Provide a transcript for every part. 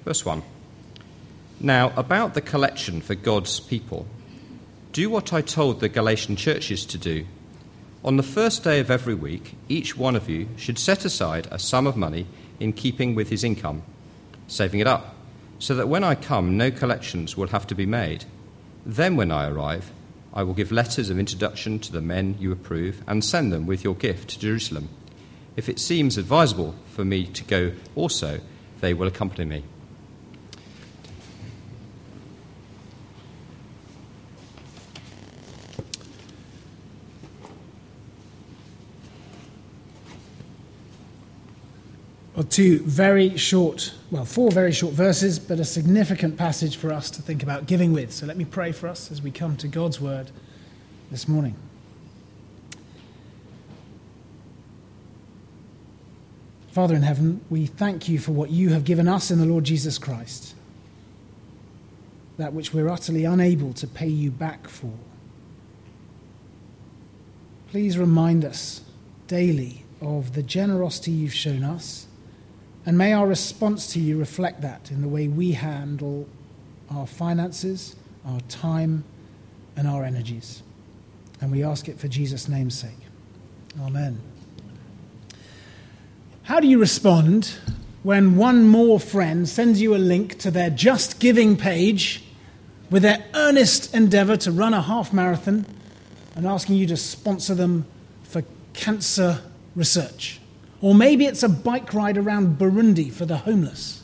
Verse 1. Now, about the collection for God's people, do what I told the Galatian churches to do. On the first day of every week, each one of you should set aside a sum of money in keeping with his income, saving it up, so that when I come, no collections will have to be made. Then when I arrive, I will give letters of introduction to the men you approve and send them with your gift to Jerusalem. If it seems advisable for me to go also, they will accompany me. Well, four very short verses, but a significant passage for us to think about giving with. So let me pray for us as we come to God's word this morning. Father in heaven, we thank you for what you have given us in the Lord Jesus Christ, that which we're utterly unable to pay you back for. Please remind us daily of the generosity you've shown us, and may our response to you reflect that in the way we handle our finances, our time, and our energies. And we ask it for Jesus' name's sake. Amen. How do you respond when one more friend sends you a link to their Just Giving page with their earnest endeavour to run a half marathon and asking you to sponsor them for cancer research? Or maybe it's a bike ride around Burundi for the homeless.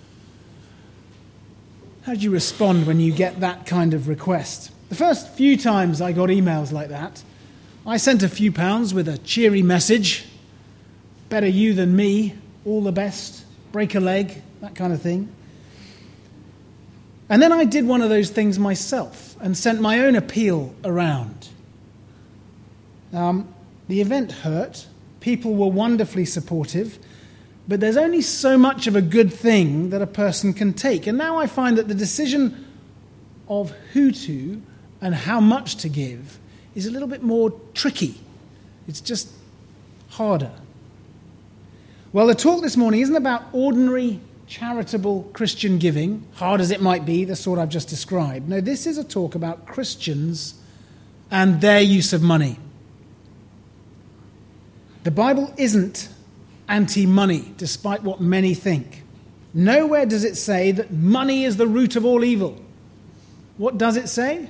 How do you respond when you get that kind of request? The first few times I got emails like that, I sent a few pounds with a cheery message, better you than me, all the best, break a leg, that kind of thing. And then I did one of those things myself and sent my own appeal around. The event hurt. People were wonderfully supportive, but there's only so much of a good thing that a person can take. And now I find that the decision of who to and how much to give is a little bit more tricky. It's just harder. Well, the talk this morning isn't about ordinary charitable Christian giving, hard as it might be, the sort I've just described. No, this is a talk about Christians and their use of money. The Bible isn't anti-money, despite what many think. Nowhere does it say that money is the root of all evil. What does it say?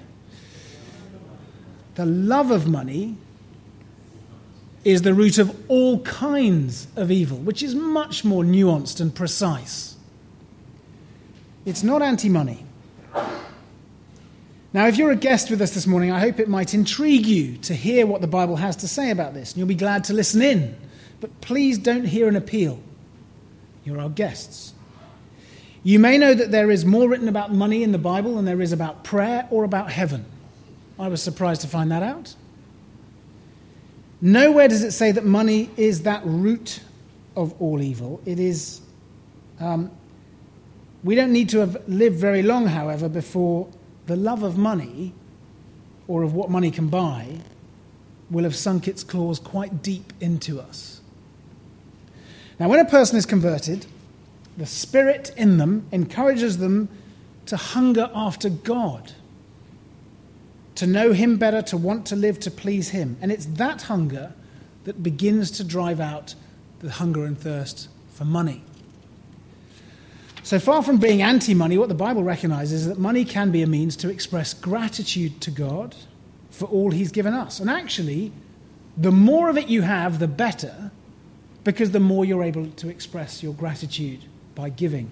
The love of money is the root of all kinds of evil, which is much more nuanced and precise. It's not anti-money. Now, if you're a guest with us this morning, I hope it might intrigue you to hear what the Bible has to say about this, and you'll be glad to listen in. But please don't hear an appeal. You're our guests. You may know that there is more written about money in the Bible than there is about prayer or about heaven. I was surprised to find that out. Nowhere does it say that money is that root of all evil. It is. We don't need to have lived very long, however, before the love of money, or of what money can buy, will have sunk its claws quite deep into us. Now, when a person is converted, the Spirit in them encourages them to hunger after God, to know Him better, to want to live to please Him. And it's that hunger that begins to drive out the hunger and thirst for money. So far from being anti-money, what the Bible recognizes is that money can be a means to express gratitude to God for all He's given us. And actually, the more of it you have, the better, because the more you're able to express your gratitude by giving.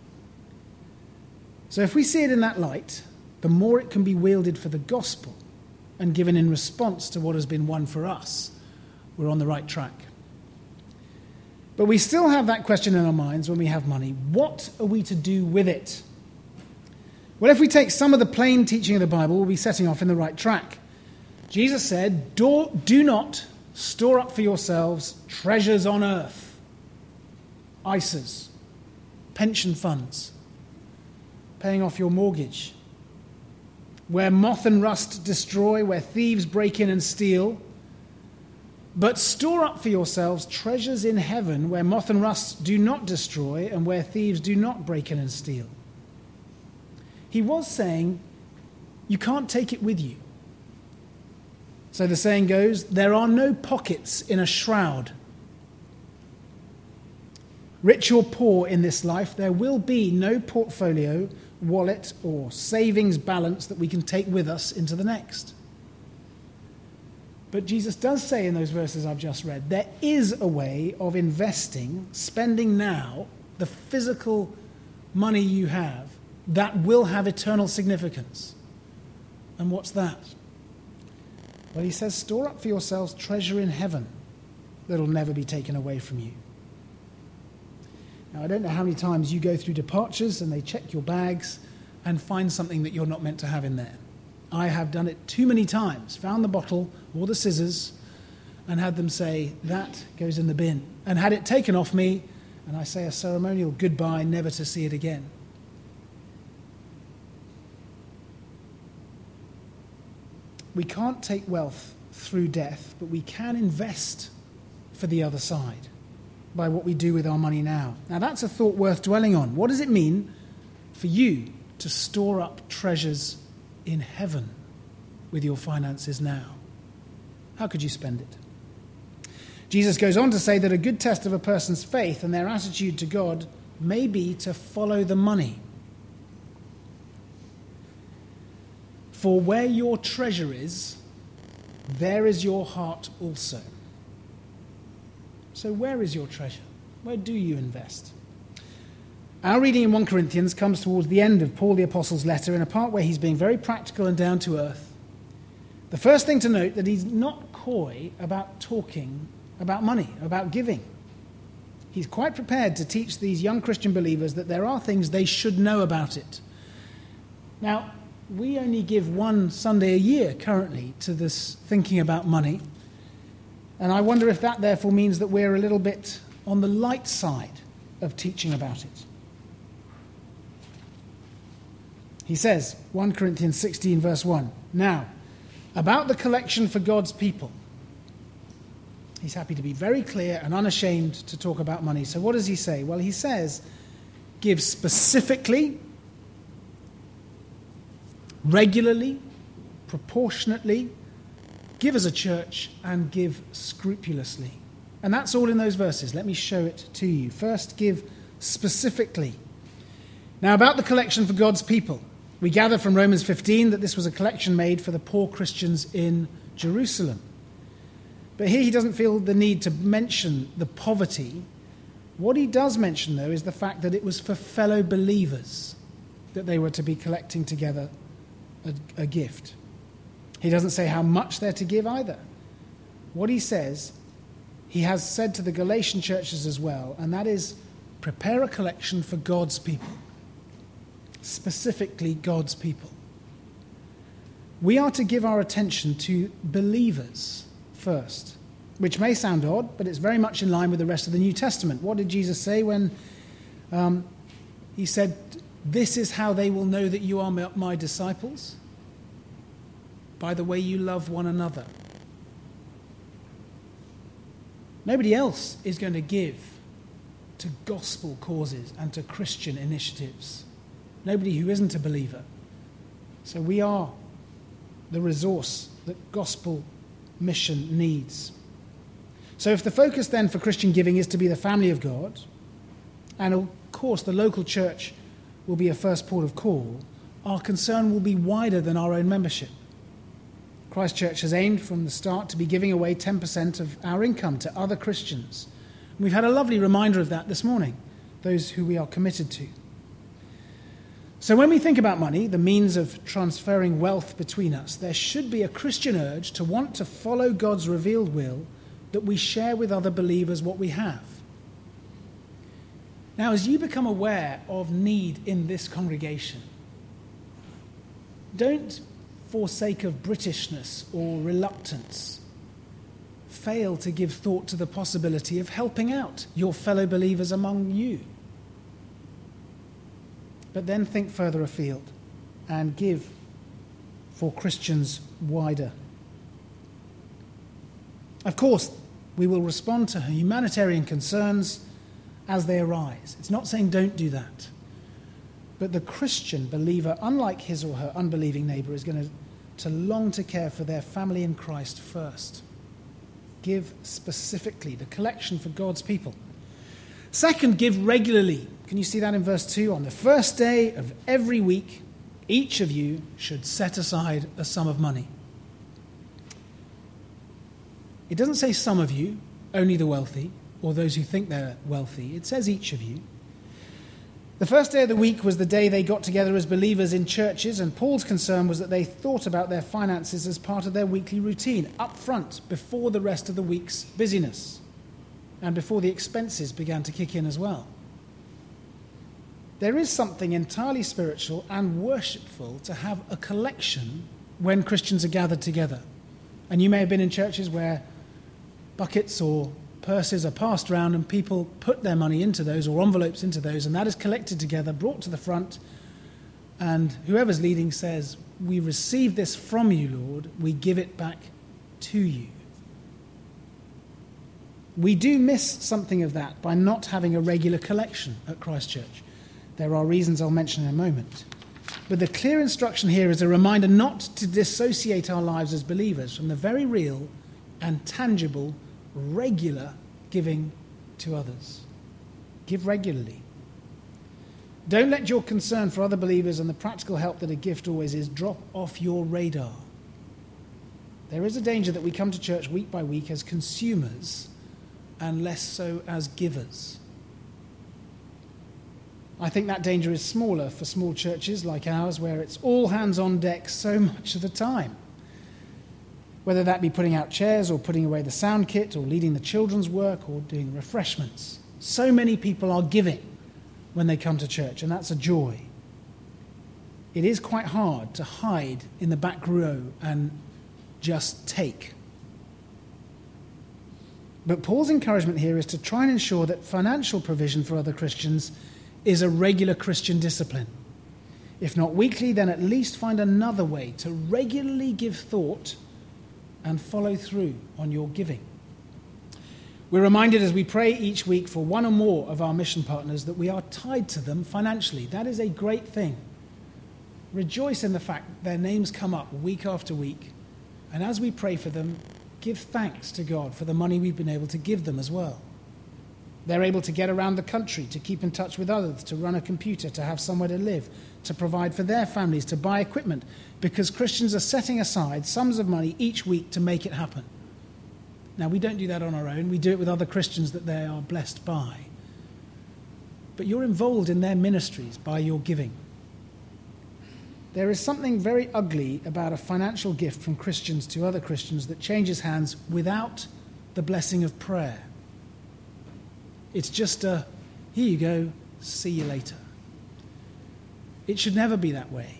So if we see it in that light, the more it can be wielded for the gospel and given in response to what has been won for us, we're on the right track. But we still have that question in our minds when we have money. What are we to do with it? Well, if we take some of the plain teaching of the Bible, we'll be setting off in the right track. Jesus said, do not store up for yourselves treasures on earth, ISAs, pension funds, paying off your mortgage, where moth and rust destroy, where thieves break in and steal, But store up for yourselves treasures in heaven where moth and rust do not destroy and where thieves do not break in and steal. He was saying, you can't take it with you. So the saying goes, there are no pockets in a shroud. Rich or poor in this life, there will be no portfolio, wallet, or savings balance that we can take with us into the next. But Jesus does say in those verses I've just read, there is a way of investing, spending now, the physical money you have, that will have eternal significance. And what's that? Well, he says, store up for yourselves treasure in heaven that'll never be taken away from you. Now, I don't know how many times you go through departures and they check your bags and find something that you're not meant to have in there. I have done it too many times, found the bottle or the scissors and had them say, that goes in the bin, and had it taken off me, and I say a ceremonial goodbye, never to see it again. We can't take wealth through death, but we can invest for the other side by what we do with our money now. Now, that's a thought worth dwelling on. What does it mean for you to store up treasures in heaven with your finances now? How could you spend it? Jesus goes on to say that a good test of a person's faith and their attitude to God may be to follow the money. For where your treasure is, there is your heart also. So where is your treasure? Where do you invest? Our reading in 1 Corinthians comes towards the end of Paul the Apostle's letter in a part where he's being very practical and down to earth. The first thing to note that he's not coy about talking about money, about giving. He's quite prepared to teach these young Christian believers that there are things they should know about it. Now, we only give one Sunday a year currently to this thinking about money. And I wonder if that therefore means that we're a little bit on the light side of teaching about it. He says, 1 Corinthians 16 verse 1, now, about the collection for God's people. He's happy to be very clear and unashamed to talk about money. So what does he say? Well, he says, give specifically, regularly, proportionately, give as a church, and give scrupulously. And that's all in those verses. Let me show it to you. First, give specifically. Now, about the collection for God's people. We gather from Romans 15 that this was a collection made for the poor Christians in Jerusalem. But here he doesn't feel the need to mention the poverty. What he does mention, though, is the fact that it was for fellow believers that they were to be collecting together a gift. He doesn't say how much they're to give either. What he says, he has said to the Galatian churches as well, and that is, prepare a collection for God's people. Specifically God's people. We are to give our attention to believers first, which may sound odd, but it's very much in line with the rest of the New Testament. What did Jesus say when he said, this is how they will know that you are my disciples? By the way you love one another. Nobody else is going to give to gospel causes and to Christian initiatives. Nobody who isn't a believer. So we are the resource that gospel mission needs. So if the focus then for Christian giving is to be the family of God, and of course the local church will be a first port of call, our concern will be wider than our own membership. Christ Church has aimed from the start to be giving away 10% of our income to other Christians. And we've had a lovely reminder of that this morning, those who we are committed to. So when we think about money, the means of transferring wealth between us, there should be a Christian urge to want to follow God's revealed will, that we share with other believers what we have. Now, as you become aware of need in this congregation, don't, for sake of Britishness or reluctance, fail to give thought to the possibility of helping out your fellow believers among you. But then think further afield and give for Christians wider. Of course, We will respond to humanitarian concerns as they arise. It's not saying don't do that. But the Christian believer, unlike his or her unbelieving neighbour, is going to long to care for their family in Christ first. Give specifically, the collection for God's people. Second, give regularly. Can you see that in verse 2? On the first day of every week, each of you should set aside a sum of money. It doesn't say some of you, only the wealthy, or those who think they're wealthy. It says each of you. The first day of the week was the day they got together as believers in churches, and Paul's concern was that they thought about their finances as part of their weekly routine, up front, before the rest of the week's busyness, and before the expenses began to kick in as well. There is something entirely spiritual and worshipful to have a collection when Christians are gathered together. And you may have been in churches where buckets or purses are passed around and people put their money into those or envelopes into those, and that is collected together, brought to the front, and whoever's leading says, "We receive this from you, Lord, we give it back to you." We do miss something of that by not having a regular collection at Christ Church. There are reasons I'll mention in a moment. But the clear instruction here is a reminder not to dissociate our lives as believers from the very real and tangible regular giving to others. Give regularly. Don't let your concern for other believers and the practical help that a gift always is drop off your radar. There is a danger that we come to church week by week as consumers and less so as givers. I think that danger is smaller for small churches like ours, where it's all hands on deck so much of the time. Whether that be putting out chairs or putting away the sound kit or leading the children's work or doing refreshments. So many people are giving when they come to church, and that's a joy. It is quite hard to hide in the back row and just take. But Paul's encouragement here is to try and ensure that financial provision for other Christians is a regular Christian discipline. If not weekly, then at least find another way to regularly give thought and follow through on your giving. We're reminded as we pray each week for one or more of our mission partners that we are tied to them financially. That is a great thing. Rejoice in the fact that their names come up week after week. And as we pray for them, give thanks to God for the money we've been able to give them as well. They're able to get around the country, to keep in touch with others, to run a computer, to have somewhere to live, to provide for their families, to buy equipment, because Christians are setting aside sums of money each week to make it happen. Now, we don't do that on our own. We do it with other Christians that they are blessed by. But you're involved in their ministries by your giving. There is something very ugly about a financial gift from Christians to other Christians that changes hands without the blessing of prayer. It's just a, here you go, see you later. It should never be that way.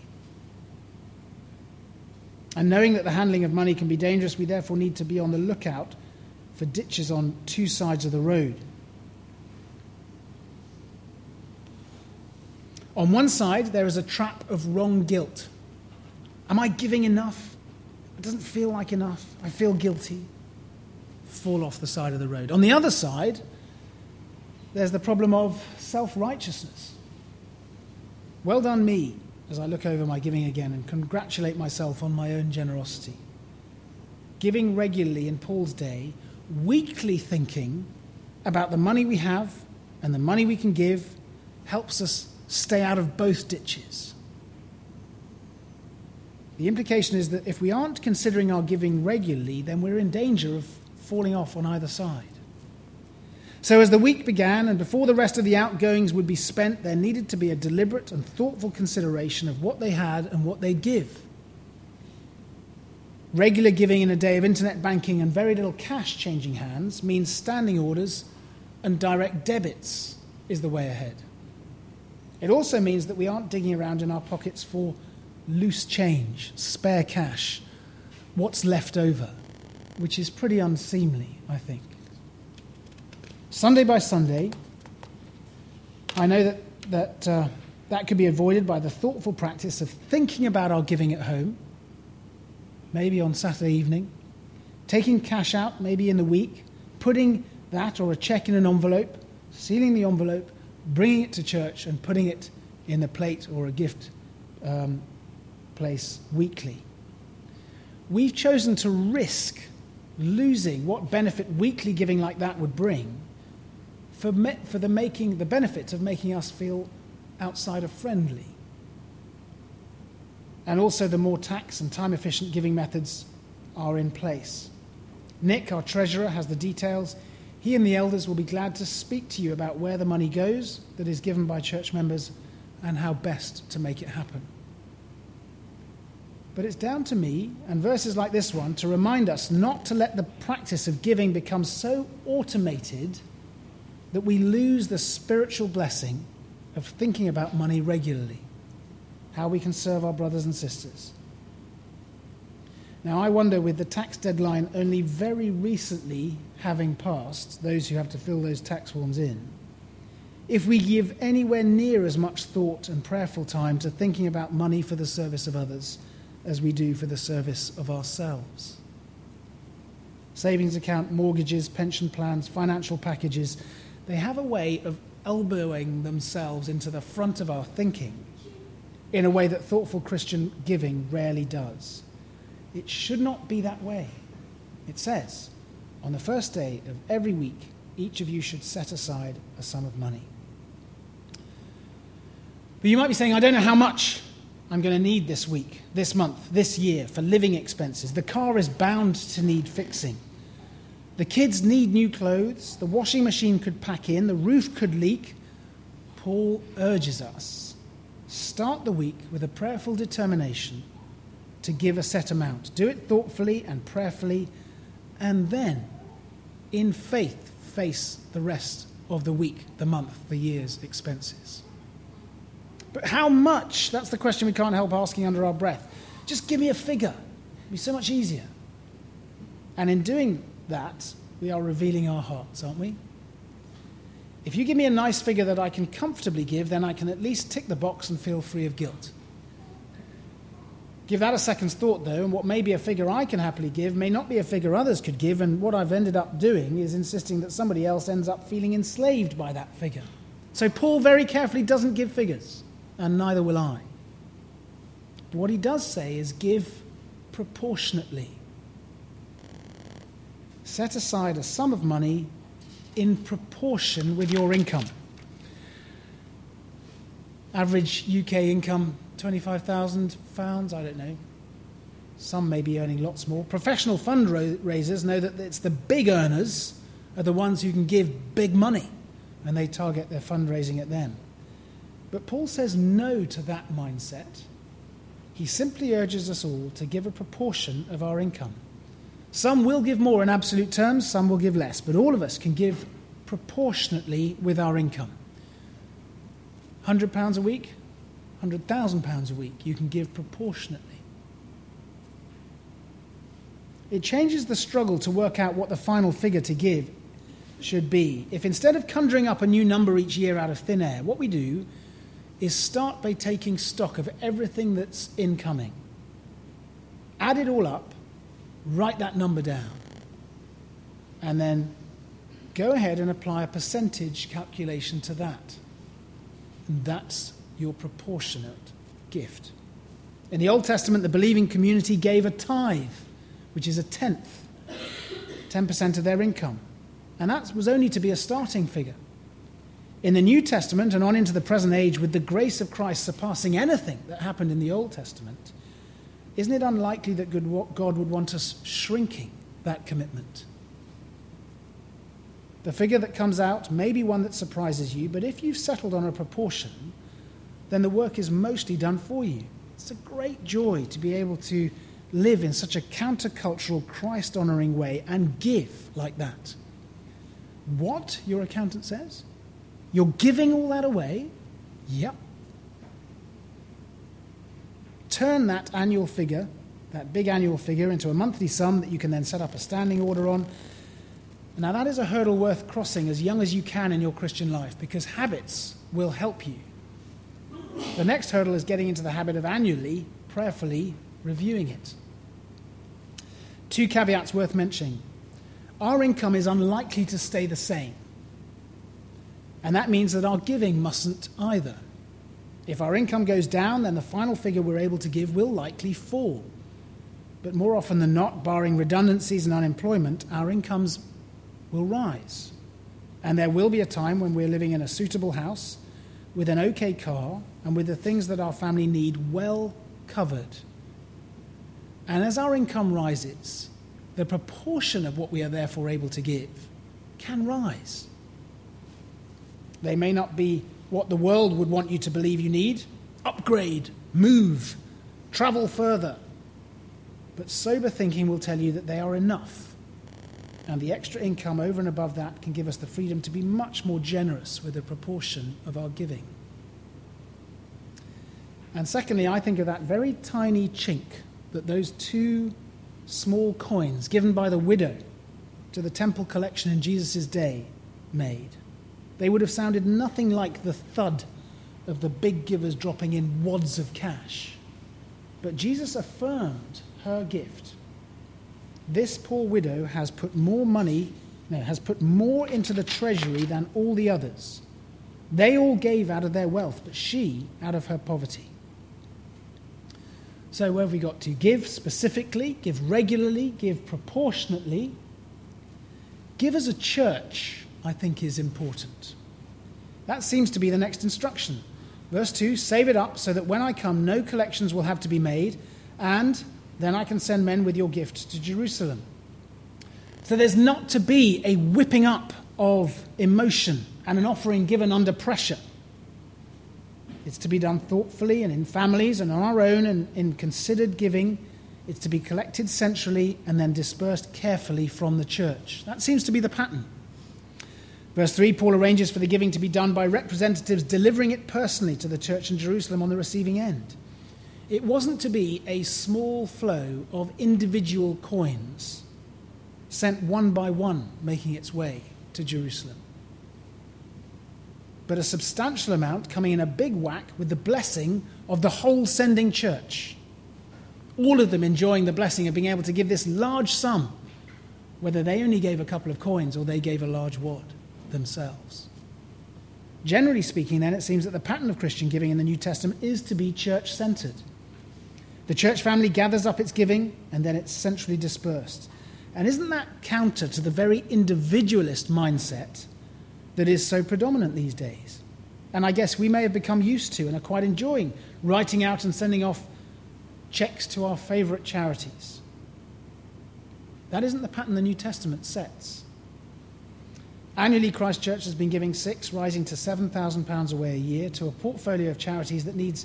And knowing that the handling of money can be dangerous, we therefore need to be on the lookout for ditches on two sides of the road. On one side, there is a trap of wrong guilt. Am I giving enough? It doesn't feel like enough. I feel guilty. Fall off the side of the road. On the other side, there's the problem of self-righteousness. Well done me, as I look over my giving again and congratulate myself on my own generosity. Giving regularly in Paul's day, weekly thinking about the money we have and the money we can give helps us stay out of both ditches. The implication is that if we aren't considering our giving regularly, then we're in danger of falling off on either side. So as the week began, and before the rest of the outgoings would be spent, there needed to be a deliberate and thoughtful consideration of what they had and what they'd give. Regular giving in a day of internet banking and very little cash changing hands means standing orders and direct debits is the way ahead. It also means that we aren't digging around in our pockets for loose change, spare cash, what's left over, which is pretty unseemly, I think. Sunday by Sunday, I know that could be avoided by the thoughtful practice of thinking about our giving at home, maybe on Saturday evening, taking cash out maybe in the week, putting that or a cheque in an envelope, sealing the envelope, bringing it to church and putting it in the plate or a gift place weekly. We've chosen to risk losing what benefit weekly giving like that would bring for the benefit of making us feel outsider friendly. And also the more tax and time efficient giving methods are in place. Nick, our treasurer, has the details. He and the elders will be glad to speak to you about where the money goes that is given by church members and how best to make it happen. But it's down to me, and verses like this one, to remind us not to let the practice of giving become so automated that we lose the spiritual blessing of thinking about money regularly, how we can serve our brothers and sisters. Now, I wonder, with the tax deadline only very recently having passed, those who have to fill those tax forms in, if we give anywhere near as much thought and prayerful time to thinking about money for the service of others as we do for the service of ourselves. Savings account, mortgages, pension plans, financial packages, they have a way of elbowing themselves into the front of our thinking in a way that thoughtful Christian giving rarely does. It should not be that way. It says, on the first day of every week, each of you should set aside a sum of money. But you might be saying, I don't know how much I'm going to need this week, this month, this year for living expenses. The car is bound to need fixing. The kids need new clothes. The washing machine could pack in. The roof could leak. Paul urges us, start the week with a prayerful determination to give a set amount. Do it thoughtfully and prayerfully, and then, in faith, face the rest of the week, the month, the year's expenses. But how much? That's the question we can't help asking under our breath. Just give me a figure. It'd be so much easier. And in doing that, we are revealing our hearts, aren't we? If you give me a nice figure that I can comfortably give, then I can at least tick the box and feel free of guilt. Give that a second's thought, though, and what may be a figure I can happily give may not be a figure others could give, and what I've ended up doing is insisting that somebody else ends up feeling enslaved by that figure. So Paul very carefully doesn't give figures, and neither will I. But what he does say is give proportionately. Set aside a sum of money in proportion with your income. Average UK income, £25,000, I don't know. Some may be earning lots more. Professional fundraisers know that it's the big earners are the ones who can give big money, and they target their fundraising at them. But Paul says no to that mindset. He simply urges us all to give a proportion of our income. Some will give more in absolute terms, some will give less, but all of us can give proportionately with our income. £100 a week, £100,000 a week, you can give proportionately. It changes the struggle to work out what the final figure to give should be. If instead of conjuring up a new number each year out of thin air, what we do is start by taking stock of everything that's incoming. Add it all up, write that number down, and then go ahead and apply a percentage calculation to that. And that's your proportionate gift. In the Old Testament, the believing community gave a tithe, which is a tenth, 10% of their income. And that was only to be a starting figure. In the New Testament and on into the present age, with the grace of Christ surpassing anything that happened in the Old Testament, isn't it unlikely that God would want us shrinking that commitment? The figure that comes out may be one that surprises you, but if you've settled on a proportion, then the work is mostly done for you. It's a great joy to be able to live in such a countercultural, Christ-honouring way and give like that. What, your accountant says? You're giving all that away? Yep. Turn that annual figure, that big annual figure, into a monthly sum that you can then set up a standing order on. Now that is a hurdle worth crossing as young as you can in your Christian life, because habits will help you. The next hurdle is getting into the habit of annually, prayerfully reviewing it. 2 caveats worth mentioning. our income is unlikely to stay the same. And that means that our giving mustn't either. If our income goes down, then the final figure we're able to give will likely fall. But more often than not, barring redundancies and unemployment, our incomes will rise. And there will be a time when we're living in a suitable house, with an okay car, and with the things that our family need well covered. And as our income rises, the proportion of what we are therefore able to give can rise. They may not be what the world would want you to believe you need: upgrade, move, travel further. But sober thinking will tell you that they are enough. And the extra income over and above that can give us the freedom to be much more generous with the proportion of our giving. And secondly, I think of that very tiny chink that those 2 small coins given by the widow to the temple collection in Jesus' day made. They would have sounded nothing like the thud of the big givers dropping in wads of cash. But Jesus affirmed her gift. This poor widow has put more into the treasury than all the others. They all gave out of their wealth, but she out of her poverty. So where have we got to? Give specifically, give regularly, give proportionately. Give as a church, I think, is important. That seems to be the next instruction. Verse 2, save it up so that when I come, no collections will have to be made, and then I can send men with your gift to Jerusalem. So there's not to be a whipping up of emotion and an offering given under pressure. It's to be done thoughtfully and in families and on our own and in considered giving. It's to be collected centrally and then dispersed carefully from the church. That seems to be the pattern. Verse 3, Paul arranges for the giving to be done by representatives delivering it personally to the church in Jerusalem on the receiving end. It wasn't to be a small flow of individual coins sent one by one making its way to Jerusalem, but a substantial amount coming in a big whack with the blessing of the whole sending church. All of them enjoying the blessing of being able to give this large sum, whether they only gave a couple of coins or they gave a large wad themselves. Generally speaking, then, it seems that the pattern of Christian giving in the New Testament is to be church-centered. The church family gathers up its giving and then it's centrally dispersed. And isn't that counter to the very individualist mindset that is so predominant these days? And I guess we may have become used to and are quite enjoying writing out and sending off checks to our favourite charities. That isn't the pattern the New Testament sets. Annually, Christ Church has been giving rising to £7,000 away a year, to a portfolio of charities that needs,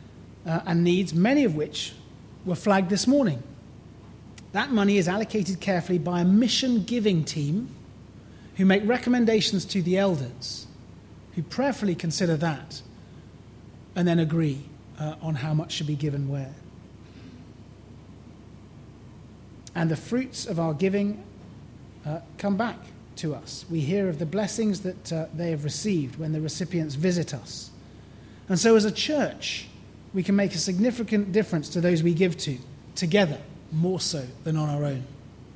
many of which were flagged this morning. That money is allocated carefully by a mission giving team who make recommendations to the elders, who prayerfully consider that and then agree on how much should be given where. And the fruits of our giving come back to us. We hear of the blessings that they have received when the recipients visit us. And so as a church, we can make a significant difference to those we give to, together, more so than on our own.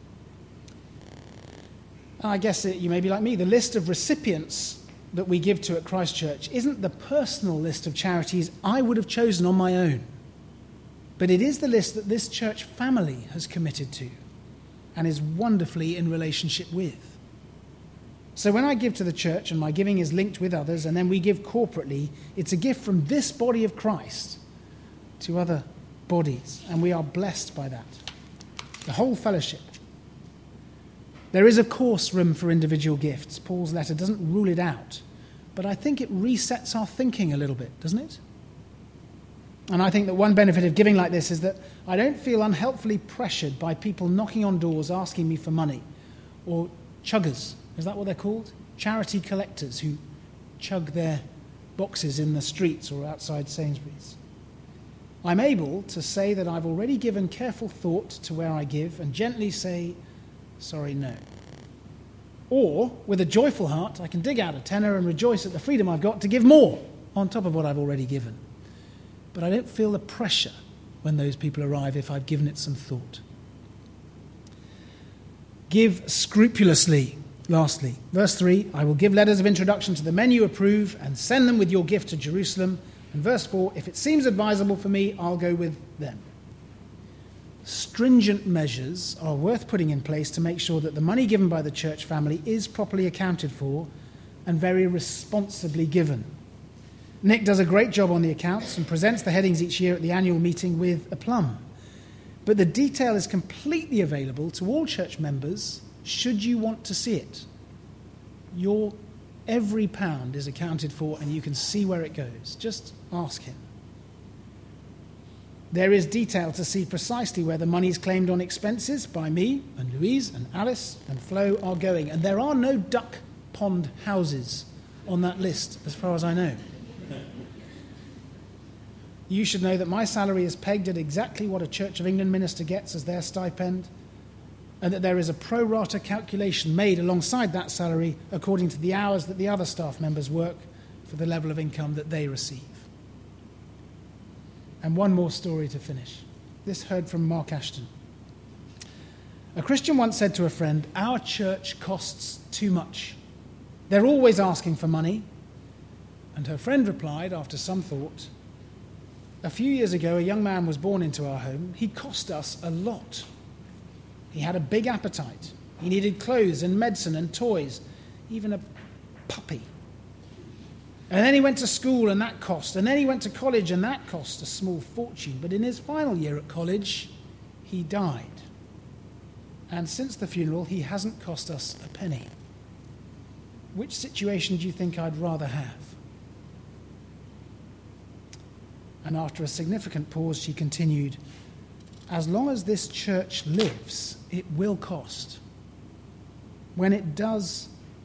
I guess you may be like me. The list of recipients that we give to at Christ Church isn't the personal list of charities I would have chosen on my own, but it is the list that this church family has committed to and is wonderfully in relationship with. So when I give to the church and my giving is linked with others and then we give corporately, it's a gift from this body of Christ to other bodies, and we are blessed by that. The whole fellowship. There is, of course, room for individual gifts. Paul's letter doesn't rule it out, but I think it resets our thinking a little bit, doesn't it? And I think that one benefit of giving like this is that I don't feel unhelpfully pressured by people knocking on doors asking me for money, or chuggers. Is that what they're called? Charity collectors who chug their boxes in the streets or outside Sainsbury's. I'm able to say that I've already given careful thought to where I give and gently say, sorry, no. Or, with a joyful heart, I can dig out a tenner and rejoice at the freedom I've got to give more on top of what I've already given. But I don't feel the pressure when those people arrive if I've given it some thought. Give scrupulously. Lastly, verse 3, I will give letters of introduction to the men you approve and send them with your gift to Jerusalem. And verse 4, if it seems advisable for me, I'll go with them. Stringent measures are worth putting in place to make sure that the money given by the church family is properly accounted for and very responsibly given. Nick does a great job on the accounts and presents the headings each year at the annual meeting with aplomb. But the detail is completely available to all church members should you want to see it. Your every pound is accounted for and you can see where it goes. Just ask him. There is detail to see precisely where the monies claimed on expenses by me and Louise and Alice and Flo are going. And there are no duck pond houses on that list, as far as I know. You should know that my salary is pegged at exactly what a Church of England minister gets as their stipend, and that there is a pro rata calculation made alongside that salary according to the hours that the other staff members work for the level of income that they receive. And one more story to finish. This heard from Mark Ashton. A Christian once said to a friend, our church costs too much. They're always asking for money. And her friend replied, after some thought, a few years ago, a young man was born into our home. He cost us a lot. He had a big appetite. He needed clothes and medicine and toys, even a puppy. And then he went to school, and that cost. And then he went to college, and that cost a small fortune. But in his final year at college, he died. And since the funeral, he hasn't cost us a penny. Which situation do you think I'd rather have? And after a significant pause, she continued, as long as this church lives, it will cost. When it doesn't,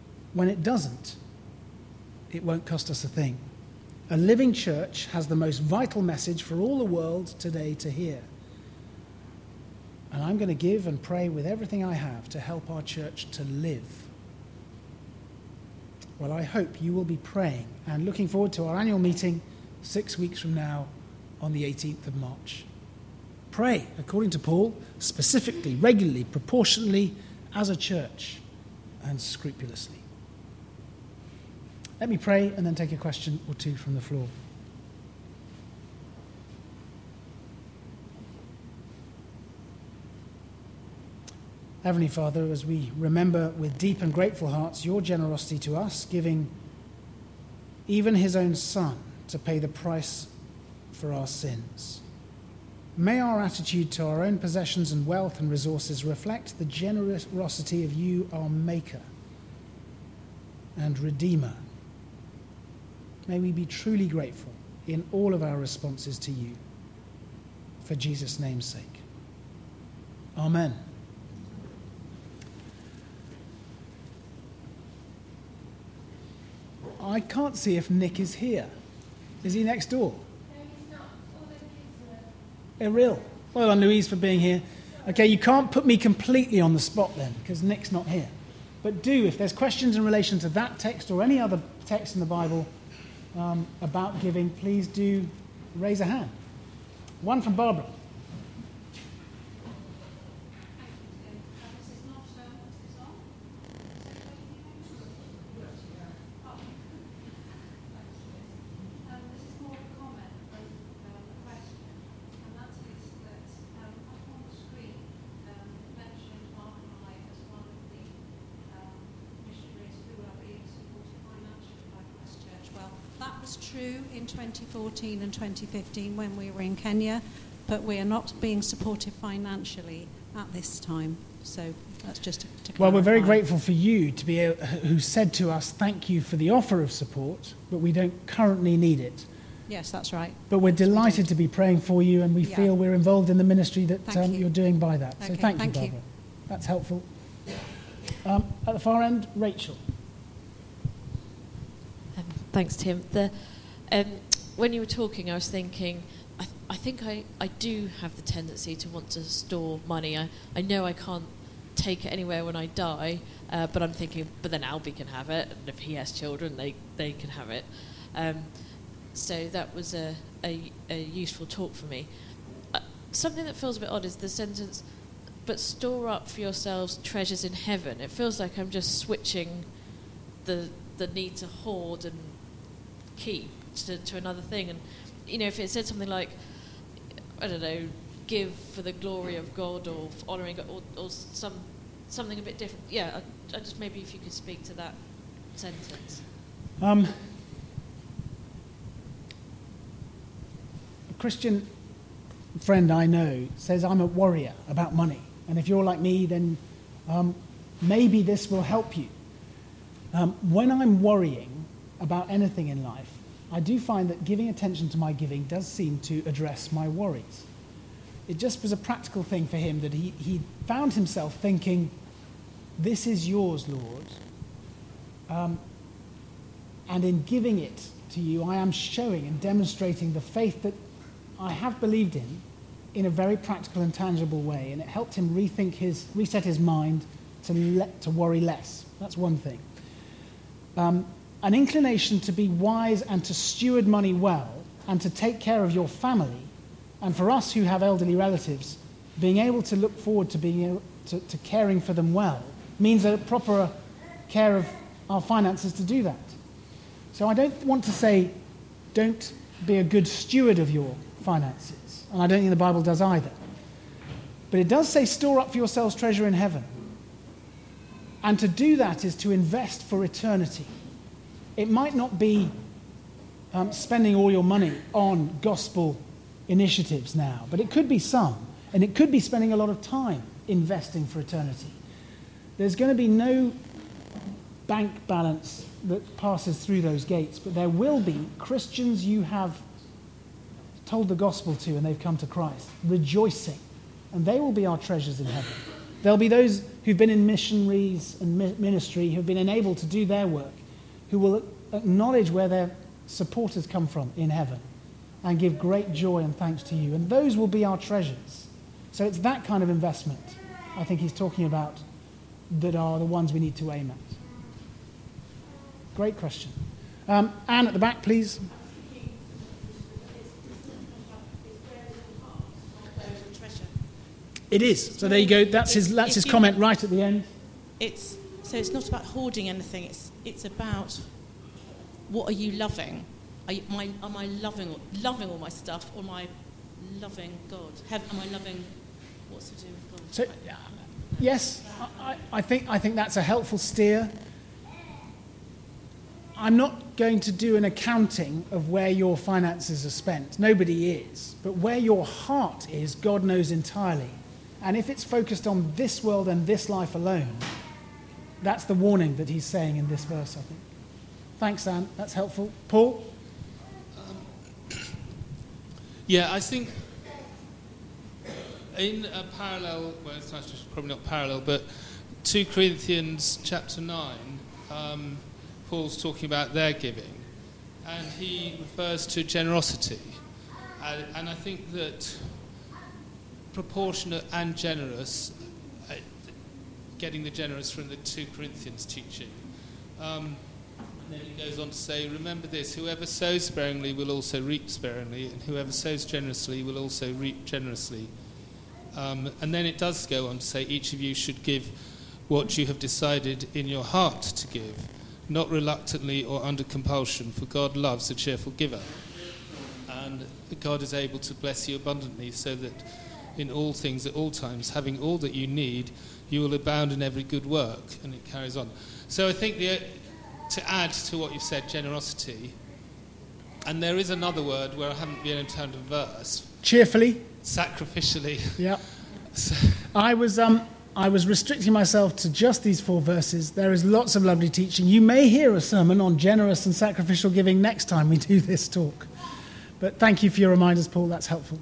it won't cost us a thing. A living church has the most vital message for all the world today to hear. And I'm going to give and pray with everything I have to help our church to live. Well, I hope you will be praying and looking forward to our annual meeting 6 weeks from now on the 18th of March. Pray, according to Paul, specifically, regularly, proportionally, as a church, and scrupulously. Let me pray and then take a question or two from the floor. Heavenly Father, as we remember with deep and grateful hearts your generosity to us, giving even his own Son to pay the price for our sins, may our attitude to our own possessions and wealth and resources reflect the generosity of you, our Maker and Redeemer. May we be truly grateful in all of our responses to you. For Jesus' name's sake. Amen. I can't see if Nick is here. Is he next door? No, he's not. All the kids Oh, real. Well done, Louise, for being here. Okay, you can't put me completely on the spot then, because Nick's not here. But do, if there's questions in relation to that text or any other text in the Bible about giving, please do raise a hand. One from Barbara. True in 2014 and 2015 when we were in Kenya, but we are not being supported financially at this time. So that's just to clarify. Well, we're very grateful for you to be who said to us, thank you for the offer of support, but we don't currently need it. Yes, that's right. But we're delighted to be praying for you, and we feel we're involved in the ministry that you're doing by that. Okay, so thank you, Barbara. That's helpful. At the far end, Rachel. Thanks, Tim. When you were talking, I was thinking, I think I do have the tendency to want to store money. I know I can't take it anywhere when I die, but I'm thinking, but then Albie can have it, and if he has children, they can have it. So that was a useful talk for me. Something that feels a bit odd is the sentence, but store up for yourselves treasures in heaven. It feels like I'm just switching the need to hoard and keep to another thing. And, if it said something like, I don't know, give for the glory of God or honouring God or something a bit different. Yeah, I just maybe if you could speak to that sentence. A Christian friend I know says I'm a worrier about money, and if you're like me, then maybe this will help you. When I'm worrying about anything in life, I do find that giving attention to my giving does seem to address my worries. It just was a practical thing for him that he found himself thinking, this is yours, Lord, and in giving it to you, I am showing and demonstrating the faith that I have believed in a very practical and tangible way, and it helped him reset his mind to worry less. That's one thing. An inclination to be wise and to steward money well and to take care of your family, and for us who have elderly relatives, being able to look forward to being able to caring for them well means a proper care of our finances to do that. So I don't want to say don't be a good steward of your finances, and I don't think the Bible does either. But it does say store up for yourselves treasure in heaven. And to do that is to invest for eternity. It might not be spending all your money on gospel initiatives now, but it could be some, and it could be spending a lot of time investing for eternity. There's going to be no bank balance that passes through those gates, but there will be Christians you have told the gospel to and they've come to Christ, rejoicing, and they will be our treasures in heaven. There'll be those who've been in missionaries and ministry, who've been enabled to do their work, who will acknowledge where their supporters come from in heaven and give great joy and thanks to you. And those will be our treasures. So it's that kind of investment, I think he's talking about, that are the ones we need to aim at. Great question. Anne at the back, please. It is. So there you go. That's his comment right at the end. It's not about hoarding anything. It's about what are you loving? Am I loving all my stuff, or am I loving God? Am I loving what's to do with God? So, yes, I think that's a helpful steer. I'm not going to do an accounting of where your finances are spent. Nobody is. But where your heart is, God knows entirely. And if it's focused on this world and this life alone, that's the warning that he's saying in this verse, I think. Thanks, Anne. That's helpful. Paul? Yeah, I think in a parallel, well, it's probably not parallel, but 2 Corinthians chapter 9, Paul's talking about their giving, and he refers to generosity. And I think that proportionate and generous, getting the generous from the 2 Corinthians teaching. And then he goes on to say, remember this, whoever sows sparingly will also reap sparingly, and whoever sows generously will also reap generously. And then it does go on to say, each of you should give what you have decided in your heart to give, not reluctantly or under compulsion, for God loves a cheerful giver. And God is able to bless you abundantly, so that in all things at all times, having all that you need, you will abound in every good work. And it carries on. So I think to add to what you've said, generosity, and there is another word where I haven't been able to find a verse. Cheerfully. Sacrificially. Yeah. I was restricting myself to just these 4 verses. There is lots of lovely teaching. You may hear a sermon on generous and sacrificial giving next time we do this talk. But thank you for your reminders, Paul. That's helpful.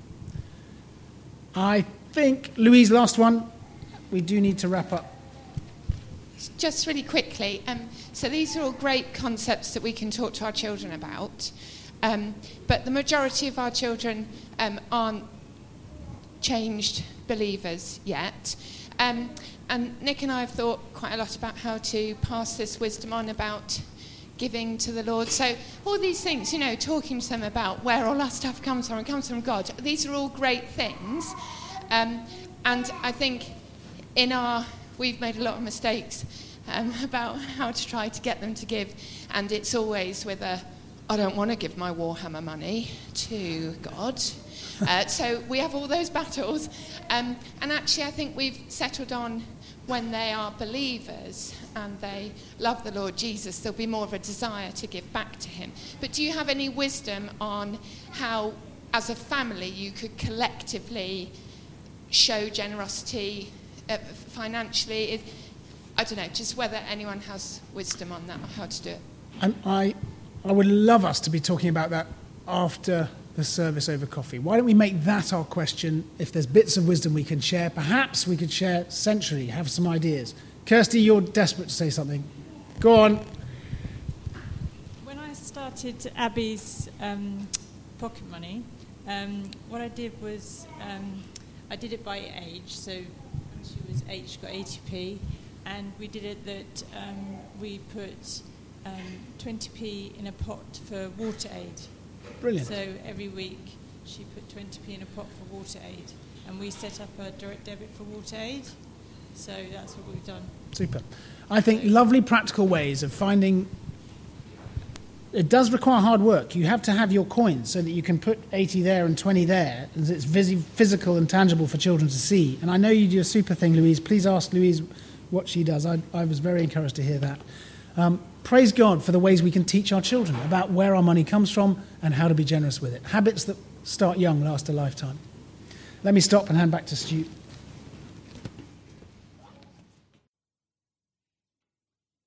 I think, Louise, last one. We do need to wrap up. Just really quickly. So these are all great concepts that we can talk to our children about. But the majority of our children aren't changed believers yet. And Nick and I have thought quite a lot about how to pass this wisdom on about giving to the Lord. So all these things, talking to them about where all our stuff comes from, it comes from God. These are all great things. And I think we've made a lot of mistakes about how to try to get them to give, and it's always with I don't want to give my Warhammer money to God. So we have all those battles. And actually, I think we've settled on when they are believers and they love the Lord Jesus, there'll be more of a desire to give back to him. But do you have any wisdom on how, as a family, you could collectively show generosity financially? I don't know, just whether anyone has wisdom on that, or how to do it. And I would love us to be talking about that after the service over coffee. Why don't we make that our question? If there's bits of wisdom we can share, perhaps we could share centrally, have some ideas. Kirsty, you're desperate to say something. Go on. When I started Abby's pocket money, what I did was I did it by age. So when she was 8, she got 80p. And we did it that we put 20p in a pot for water aid. Brilliant. So every week she put 20p in a pot for water aid. And we set up a direct debit for water aid. So that's what we've done. Super. I think lovely practical ways of finding... It does require hard work. You have to have your coins so that you can put 80 there and 20 there. As it's physical and tangible for children to see. And I know you do a super thing, Louise. Please ask Louise what she does. I was very encouraged to hear that. Praise God for the ways we can teach our children about where our money comes from and how to be generous with it. Habits that start young last a lifetime. Let me stop and hand back to Stu.